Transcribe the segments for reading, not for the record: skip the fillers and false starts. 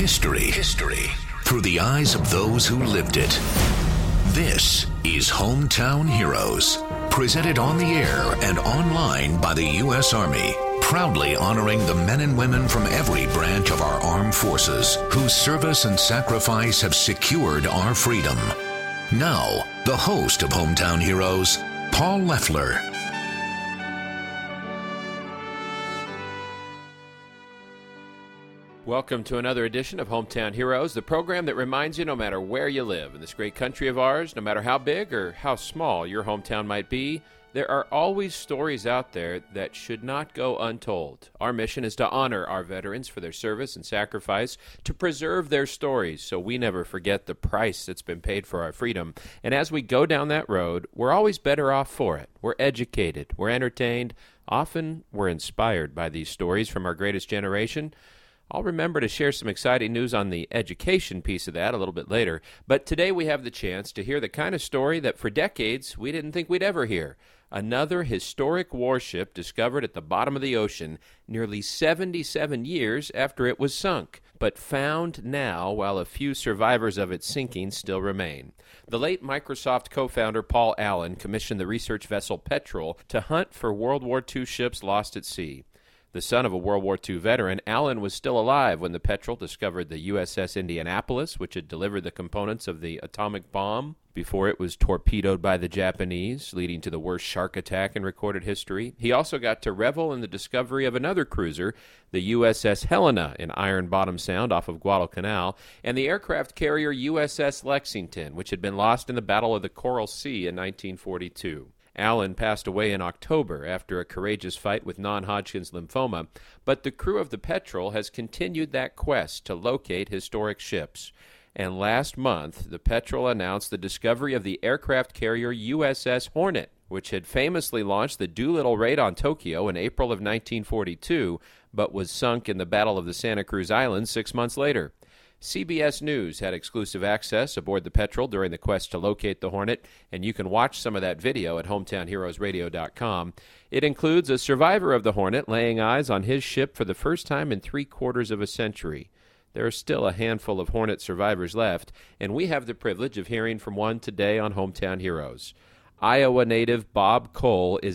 History through the eyes of those who lived it. This is Hometown Heroes, presented on the air and online by the U.S. Army, proudly honoring the men and women from every branch of our armed forces whose service and sacrifice have secured our freedom. Now, the host of Hometown Heroes, Paul Leffler. Welcome to another edition of Hometown Heroes, the program that reminds you no matter where you live in this great country of ours, no matter how big or how small your hometown might be, there are always stories out there that should not go untold. Our mission is to honor our veterans for their service and sacrifice, to preserve their stories so we never forget the price that's been paid for our freedom. And as we go down that road, we're always better off for it. We're educated, we're entertained, often we're inspired by these stories from our greatest generation. I'll remember to share some exciting news on the education piece of that a little bit later, but today we have the chance to hear the kind of story that for decades we didn't think we'd ever hear. Another historic warship discovered at the bottom of the ocean nearly 77 years after it was sunk, but found now while a few survivors of its sinking still remain. The late Microsoft co-founder Paul Allen commissioned the research vessel Petrel to hunt for World War II ships lost at sea. The son of a World War II veteran, Allen was still alive when the Petrel discovered the USS Indianapolis, which had delivered the components of the atomic bomb before it was torpedoed by the Japanese, leading to the worst shark attack in recorded history. He also got to revel in the discovery of another cruiser, the USS Helena in Iron Bottom Sound off of Guadalcanal, and the aircraft carrier USS Lexington, which had been lost in the Battle of the Coral Sea in 1942. Allen passed away in October after a courageous fight with non-Hodgkin's lymphoma, but the crew of the Petrel has continued that quest to locate historic ships. And last month, the Petrel announced the discovery of the aircraft carrier USS Hornet, which had famously launched the Doolittle raid on Tokyo in April of 1942, but was sunk in the Battle of the Santa Cruz Islands 6 months later. CBS News had exclusive access aboard the Petrel during the quest to locate the Hornet, and you can watch some of that video at hometownheroesradio.com. It includes a survivor of the Hornet laying eyes on his ship for the first time in 3/4 of a century. There are still a handful of Hornet survivors left, and we have the privilege of hearing from one today on Hometown Heroes. Iowa native Bob Cole is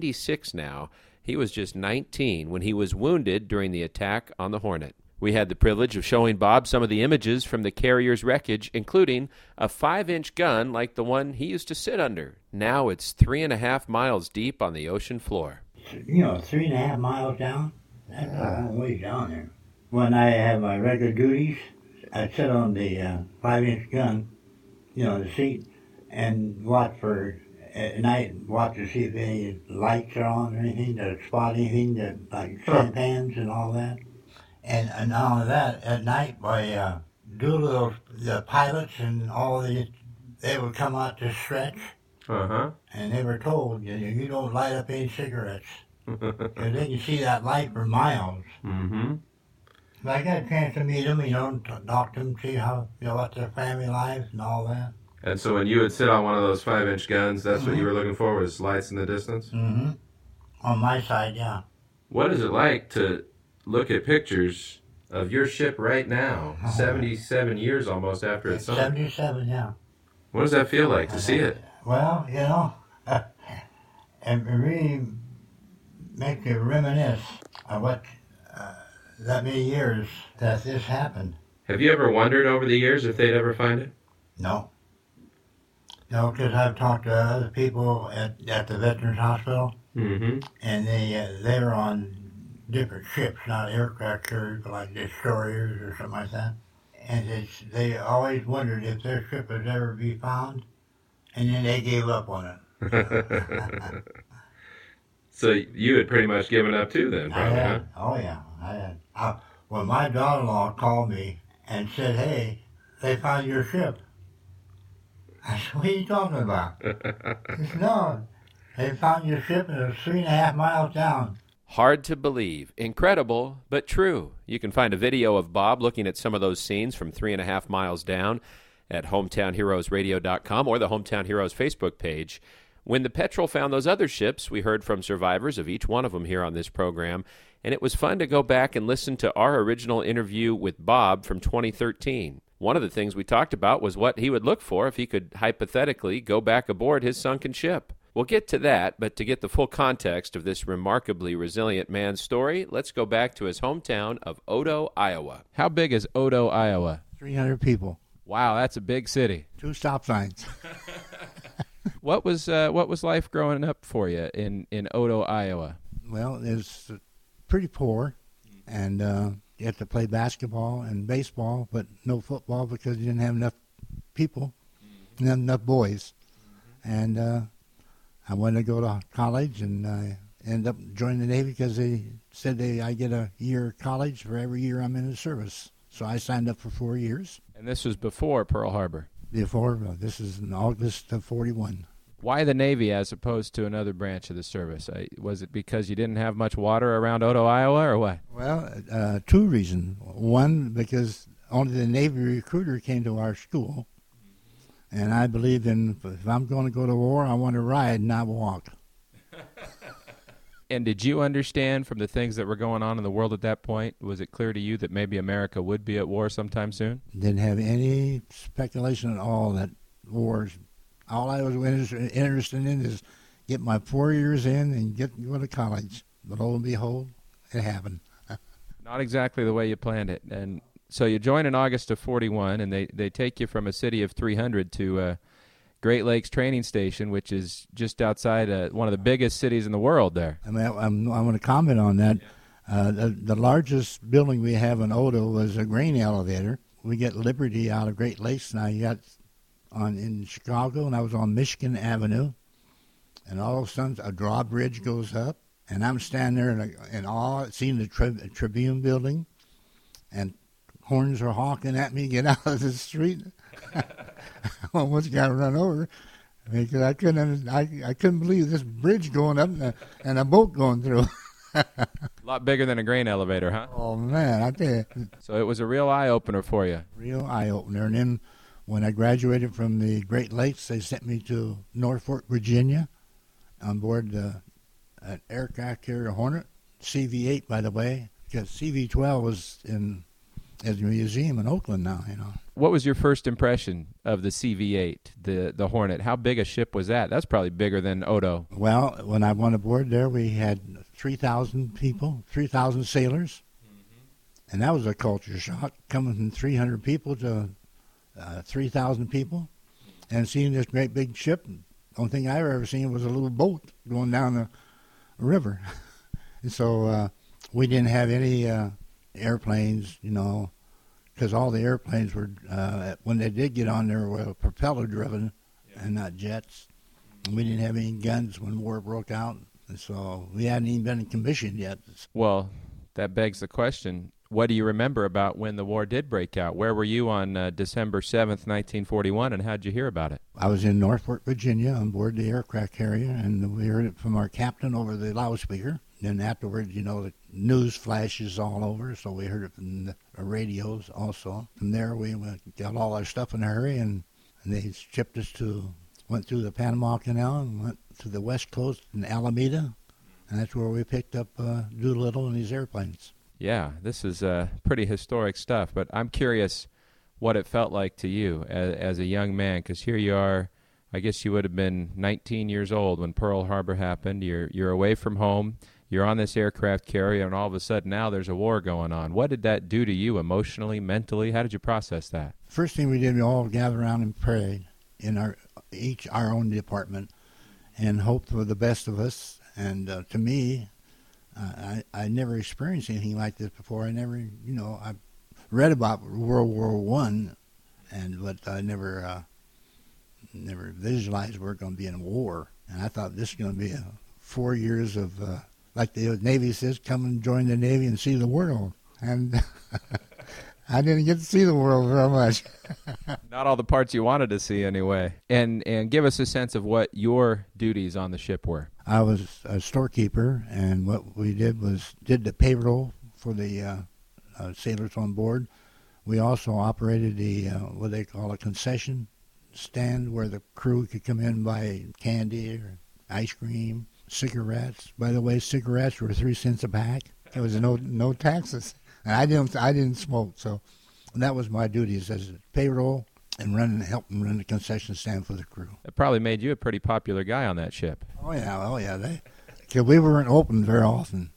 96 now. He was just 19 when he was wounded during the attack on the Hornet. We had the privilege of showing Bob some of the images from the carrier's wreckage, including a 5-inch gun like the one he used to sit under. Now it's 3.5 miles deep on the ocean floor. 3.5 miles down? That's a long ways down there. When I have my regular duties, I'd sit on the 5-inch gun, the seat, and watch at night, watch to see if any lights are on or anything, to spot anything, like sampans and all that. And not only that, at night, by Doolittle, the pilots and all these, they would come out to stretch. And they were told, you don't light up any cigarettes. Because they can see that light for miles. But I got a chance to meet them, talk to them, see how, what their family lives and all that. And so when you would sit on one of those 5-inch guns, that's what you were looking for, was lights in the distance? On my side, yeah. What is it like to look at pictures of your ship right now, 77 years almost after it's sunk? 77, yeah. What does that feel like to see it? Well, it really makes you reminisce of what that many years that this happened. Have you ever wondered over the years if they'd ever find it? No. No, because I've talked to other people at the Veterans Hospital, and they were on different ships, not aircraft carriers, but like destroyers or something like that. And they always wondered if their ship would ever be found, and then they gave up on it. So you had pretty much given up too then, probably, huh? Oh, yeah, I had. When my daughter-in-law called me and said, hey, they found your ship. I said, what are you talking about? She said, no, they found your ship and it was 3.5 miles down. Hard to believe. Incredible, but true. You can find a video of Bob looking at some of those scenes from 3.5 miles down at hometownheroesradio.com or the Hometown Heroes Facebook page. When the Petrel found those other ships, we heard from survivors of each one of them here on this program, and it was fun to go back and listen to our original interview with Bob from 2013. One of the things we talked about was what he would look for if he could hypothetically go back aboard his sunken ship. We'll get to that, but to get the full context of this remarkably resilient man's story, let's go back to his hometown of Odo, Iowa. How big is Odo, Iowa? 300 people. Wow, that's a big city. 2 stop signs. What was life growing up for you in Odo, Iowa? Well, it's pretty poor, and you had to play basketball and baseball, but no football because you didn't have enough people, not enough boys. And I wanted to go to college, and I ended up joining the Navy because they said I get a year of college for every year I'm in the service. So I signed up for 4 years. And this was before Pearl Harbor? Before. This is in August of 41. Why the Navy as opposed to another branch of the service? Was it because you didn't have much water around Odo, Iowa, or what? Well, 2 reasons. One, because only the Navy recruiter came to our school. And I believed if I'm going to go to war, I want to ride, not walk. And did you understand from the things that were going on in the world at that point, was it clear to you that maybe America would be at war sometime soon? Didn't have any speculation at all that wars. All I was interested in is get my 4 years in and go to college. But lo and behold, it happened. Not exactly the way you planned it. And so you join in August of 41, and they take you from a city of 300 to Great Lakes Training Station, which is just outside one of the biggest cities in the world there. I mean, I'm going to comment on that. The largest building we have in Odo was a grain elevator. We get Liberty out of Great Lakes, and I got in Chicago, and I was on Michigan Avenue, and all of a sudden a drawbridge goes up, and I'm standing there in awe, seeing the Tribune building, and horns are honking at me, get out of the street. I almost got run over because I couldn't believe this bridge going up and a boat going through. A lot bigger than a grain elevator, huh? Oh, man, I tell you. So it was a real eye-opener for you. Real eye-opener. And then when I graduated from the Great Lakes, they sent me to Norfolk, Virginia, on board an aircraft carrier Hornet, CV-8, by the way, because CV-12 was in the museum in Oakland now, you know. What was your first impression of the CV-8, the Hornet? How big a ship was that? That's probably bigger than Odo. Well, when I went aboard there, we had 3,000 people, 3,000 sailors, and that was a culture shock, coming from 300 people to 3,000 people, and seeing this great big ship. The only thing I ever seen was a little boat going down the river. And so we didn't have any airplanes, you know, because all the airplanes were, when they did get on there, were propeller-driven and not jets. And we didn't have any guns when war broke out, and so we hadn't even been in commission yet. Well, that begs the question, what do you remember about when the war did break out? Where were you on December 7th, 1941, and how did you hear about it? I was in Norfolk, Virginia, on board the aircraft carrier, and we heard it from our captain over the loudspeaker. Then afterwards, you know, the news flashes all over, so we heard it from the radios also. From there, we got all our stuff in a hurry, and they shipped us went through the Panama Canal and went to the West Coast in Alameda, and that's where we picked up Doolittle and these airplanes. Yeah, this is pretty historic stuff, but I'm curious what it felt like to you as a young man, because here you are, I guess you would have been 19 years old when Pearl Harbor happened. You're away from home. You're on this aircraft carrier, and all of a sudden now there's a war going on. What did that do to you emotionally, mentally? How did you process that? First thing we did, we all gathered around and prayed in our own department and hoped for the best of us. And to me, I never experienced anything like this before. I never, you know, I read about World War I, but I never visualized we're going to be in a war. And I thought this is going to be 4 years of like the Navy says, come and join the Navy and see the world. And I didn't get to see the world very much. Not all the parts you wanted to see anyway. And give us a sense of what your duties on the ship were. I was a storekeeper, and what we did was did the payroll for the sailors on board. We also operated the what they call a concession stand where the crew could come in and buy candy or ice cream, cigarettes. By the way, cigarettes were 3 cents a pack. There was no taxes, and I didn't smoke, so that was my duties as payroll and helping run the concession stand for the crew. It probably made you a pretty popular guy on that ship. Oh yeah, because we weren't open very often.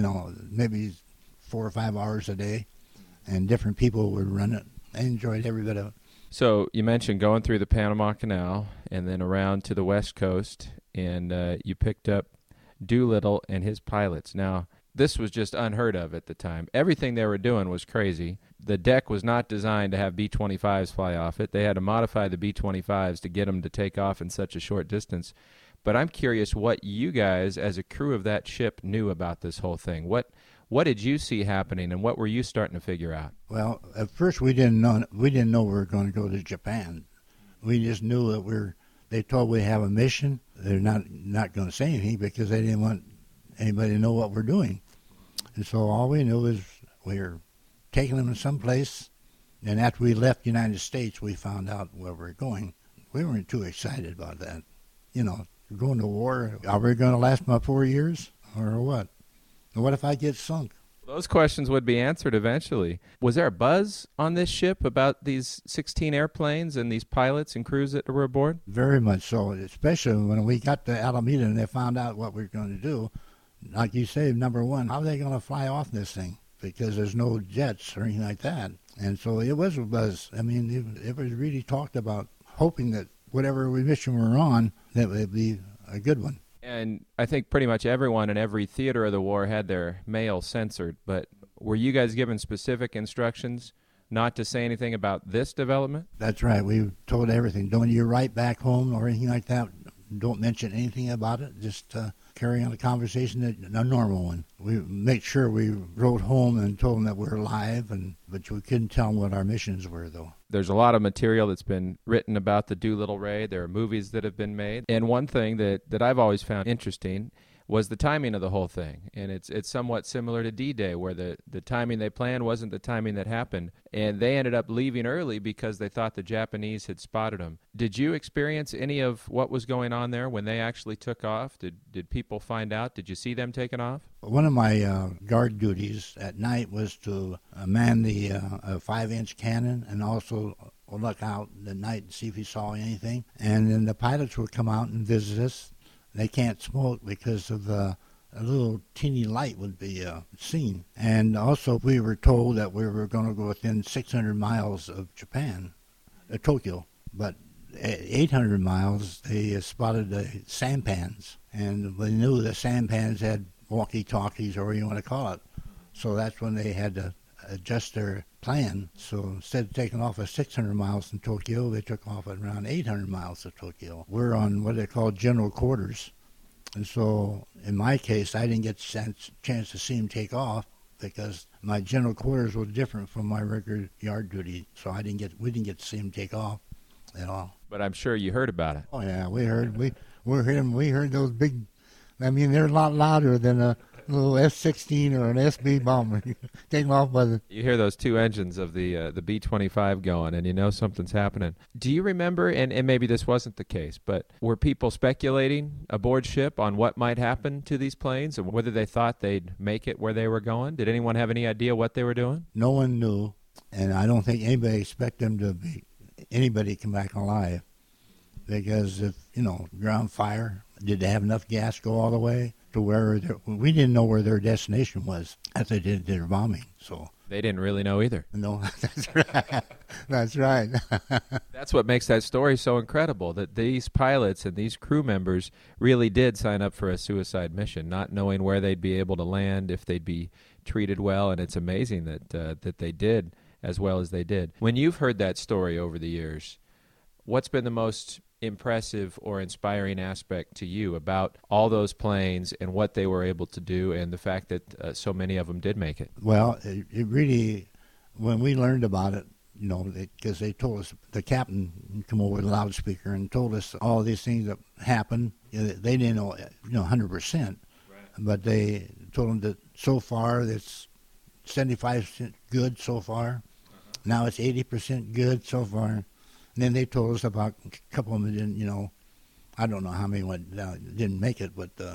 Maybe 4 or 5 hours a day, and different people would run it. I enjoyed every bit of it. So you mentioned going through the Panama Canal and then around to the West Coast, and you picked up Doolittle and his pilots. Now, this was just unheard of at the time. Everything they were doing was crazy. The deck was not designed to have B-25s fly off it. They had to modify the B-25s to get them to take off in such a short distance. But I'm curious what you guys, as a crew of that ship, knew about this whole thing. What did you see happening, and what were you starting to figure out? Well, at first we didn't know we were going to go to Japan. We just knew that they told we have a mission. They're not going to say anything because they didn't want anybody to know what we're doing. And so all we knew is we were taking them to some place, and after we left the United States, we found out where we were going. We weren't too excited about that. Going to war, are we going to last about 4 years, or what? And what if I get sunk? Those questions would be answered eventually. Was there a buzz on this ship about these 16 airplanes and these pilots and crews that were aboard? Very much so, especially when we got to Alameda and they found out what we were going to do. Like you say, number one, how are they going to fly off this thing? Because there's no jets or anything like that. And so it was a buzz. I mean, it was really talked about, hoping that whatever mission we were on, that it would be a good one. And I think pretty much everyone in every theater of the war had their mail censored. But were you guys given specific instructions not to say anything about this development? That's right. We told everything. Don't you write back home or anything like that. Don't mention anything about it. Just carry on a conversation, a normal one. We make sure we wrote home and told them that we're alive, but we couldn't tell them what our missions were, though. There's a lot of material that's been written about the Doolittle Raid. There are movies that have been made. And one thing that I've always found interesting was the timing of the whole thing. And it's somewhat similar to D-Day, where the timing they planned wasn't the timing that happened. And they ended up leaving early because they thought the Japanese had spotted them. Did you experience any of what was going on there when they actually took off? Did people find out? Did you see them taking off? One of my guard duties at night was to man the 5-inch cannon and also look out at night and see if he saw anything. And then the pilots would come out and visit us. They can't smoke because of a little teeny light would be seen. And also we were told that we were going to go within 600 miles of Japan, Tokyo. But at 800 miles, they spotted the sampans. And they knew the sampans had walkie-talkies, or whatever you want to call it. So that's when they had to adjust their plan. So instead of taking off at 600 miles from Tokyo, they took off at around 800 miles of Tokyo. We're on what they call general quarters. And so in my case, I didn't get a chance to see them take off because my general quarters were different from my regular yard duty. So we didn't get to see them take off at all. But I'm sure you heard about it. Oh yeah, we heard those big. I mean, they're a lot louder than a little F-16 or an SB bomber taking off by the... You hear those two engines of the B-25 going, and you know something's happening. Do you remember, and maybe this wasn't the case, but were people speculating aboard ship on what might happen to these planes and whether they thought they'd make it where they were going? Did anyone have any idea what they were doing? No one knew, and I don't think anybody expected anybody come back alive. Because if, ground fire, did they have enough gas go all the way to where we didn't know where their destination was as they did their bombing. So they didn't really know either. No, that's right. That's right. That's what makes that story so incredible, that these pilots and these crew members really did sign up for a suicide mission, not knowing where they'd be able to land, if they'd be treated well, and it's amazing that they did as well as they did. When you've heard that story over the years, what's been the most impressive or inspiring aspect to you about all those planes and what they were able to do and the fact that so many of them did make it? Well, it really, when we learned about it, because they told us, the captain came over with a loudspeaker and told us all these things that happened. They didn't know, 100%, right. But they told them that so far it's 75% good so far. Now it's 80% good so far. And then they told us about a couple of them didn't, I don't know how many went down, didn't make it, but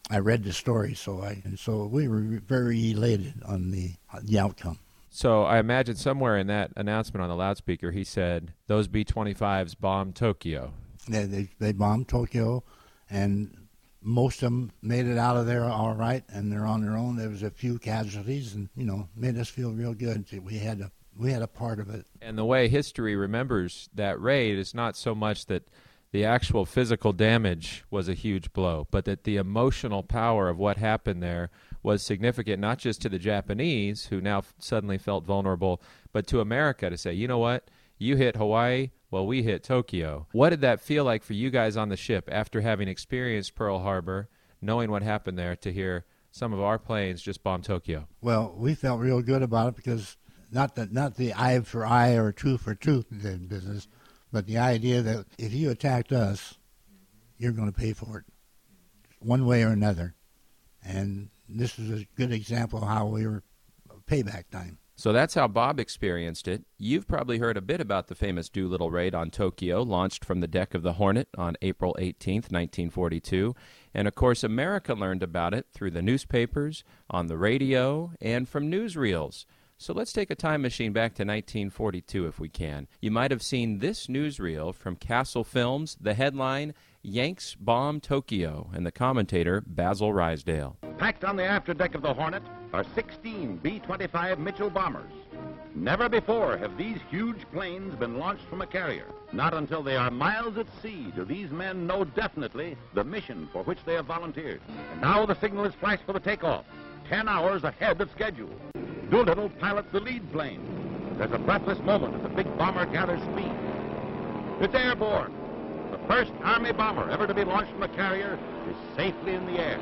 I read the story, so we were very elated on the outcome. So I imagine somewhere in that announcement on the loudspeaker, he said, those B-25s bombed Tokyo. They bombed Tokyo, and most of them made it out of there all right, and they're on their own. There was a few casualties, and, made us feel real good. We had a part of it. And the way history remembers that raid is not so much that the actual physical damage was a huge blow, but that the emotional power of what happened there was significant, not just to the Japanese, who now suddenly felt vulnerable, but to America to say, you know what, you hit Hawaii, well, we hit Tokyo. What did that feel like for you guys on the ship after having experienced Pearl Harbor, knowing what happened there, to hear some of our planes just bomb Tokyo? Well, we felt real good about it because not the eye for eye or tooth for tooth business, but the idea that if you attacked us, you're going to pay for it one way or another. And this is a good example of how we were payback time. So that's how Bob experienced it. You've probably heard a bit about the famous Doolittle raid on Tokyo, launched from the deck of the Hornet on April 18th, 1942. And, of course, America learned about it through the newspapers, on the radio, and from newsreels. So let's take a time machine back to 1942 if we can. You might have seen this newsreel from Castle Films, the headline, Yanks Bomb Tokyo, and the commentator, Basil Rysdale. Packed on the afterdeck of the Hornet are 16 B-25 Mitchell bombers. Never before have these huge planes been launched from a carrier. Not until they are miles at sea do these men know definitely the mission for which they have volunteered. And now the signal is flashed for the takeoff, 10 hours ahead of schedule. Doolittle pilots the lead plane. There's a breathless moment as the big bomber gathers speed. It's airborne. The first Army bomber ever to be launched from a carrier is safely in the air.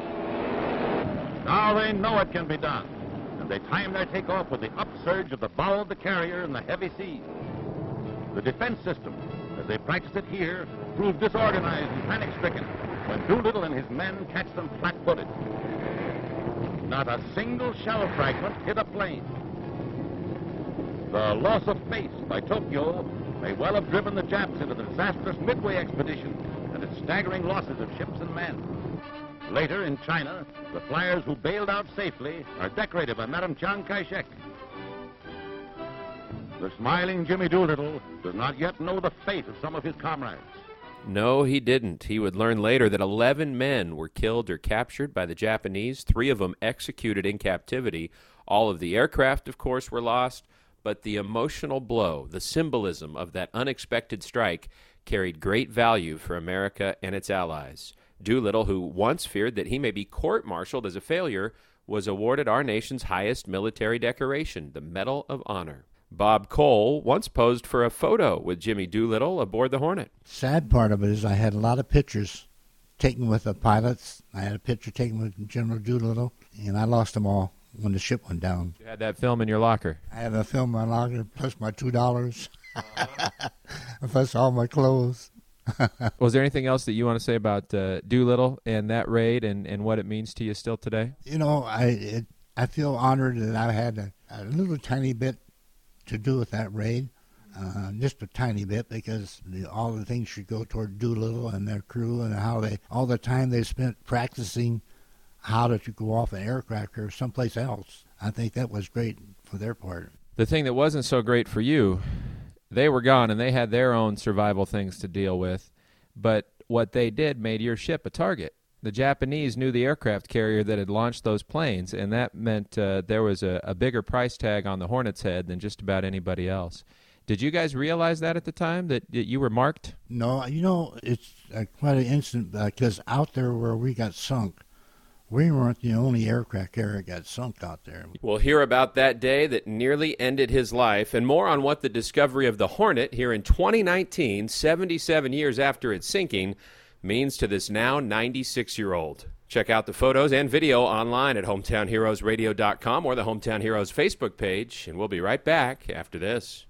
Now they know it can be done, and they time their takeoff with the upsurge of the bow of the carrier in the heavy seas. The defense system, as they practice it here, proved disorganized and panic-stricken when Doolittle and his men catch them flat-footed. Not a single shell fragment hit a plane. The loss of face by Tokyo may well have driven the Japs into the disastrous Midway expedition and its staggering losses of ships and men. Later, in China, the flyers who bailed out safely are decorated by Madame Chiang Kai-shek. The smiling Jimmy Doolittle does not yet know the fate of some of his comrades. No, he didn't. He would learn later that 11 men were killed or captured by the Japanese, 3 of them executed in captivity. All of the aircraft, of course, were lost, but the emotional blow, the symbolism of that unexpected strike, carried great value for America and its allies. Doolittle, who once feared that he may be court-martialed as a failure, was awarded our nation's highest military decoration, the Medal of Honor. Bob Cole once posed for a photo with Jimmy Doolittle aboard the Hornet. Sad part of it is I had a lot of pictures taken with the pilots. I had a picture taken with General Doolittle, and I lost them all when the ship went down. You had that film in your locker. I had a film in my locker, plus my $2, plus all my clothes. Was there anything else that you want to say about Doolittle and that raid and what it means to you still today? You know, I feel honored that I had a little tiny bit to do with that raid, just a tiny bit, because all the things should go toward Doolittle and their crew and how all the time they spent practicing how to go off an aircraft or someplace else. I think that was great for their part. The thing that wasn't so great for you, they were gone and they had their own survival things to deal with, but what they did made your ship a target. The Japanese knew the aircraft carrier that had launched those planes, and that meant there was a bigger price tag on the Hornet's head than just about anybody else. Did you guys realize that at the time, that you were marked? No, you know, it's quite an instant, because out there where we got sunk, we weren't the only aircraft carrier that got sunk out there. We'll hear about that day that nearly ended his life, and more on what the discovery of the Hornet here in 2019, 77 years after its sinking, means to this now 96-year-old. Check out the photos and video online at hometownheroesradio.com or the Hometown Heroes Facebook page, and we'll be right back after this.